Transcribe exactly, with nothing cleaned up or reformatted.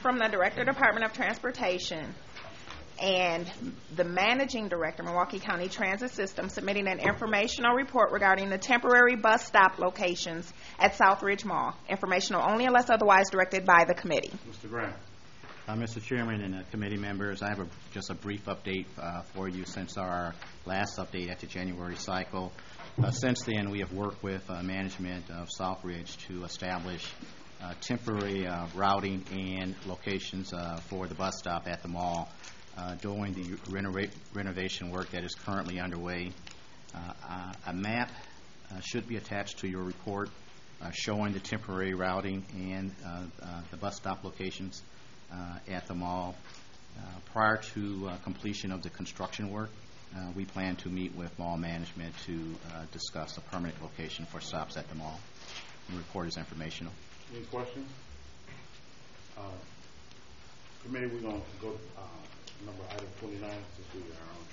from the Director, Department of Transportation, and the Managing Director, Milwaukee County Transit System, submitting an informational report regarding the temporary bus stop locations at Southridge Mall. Informational only unless otherwise directed by the committee. Mister Grant. Uh, Mister Chairman and uh, committee members, I have a, just a brief update uh, for you since our last update at the January cycle. Uh, since then, we have worked with uh, management of Southridge to establish uh, temporary uh, routing and locations uh, for the bus stop at the mall uh, during the renova renovation work that is currently underway. Uh, uh, a map uh, should be attached to your report uh, showing the temporary routing and uh, uh, the bus stop locations Uh, at the mall. Uh, prior to uh, completion of the construction work, uh, we plan to meet with mall management to uh, discuss a permanent location for stops at the mall. The report is informational. Any questions? Uh, committee, we're going to go uh, number item twenty-nine since we are on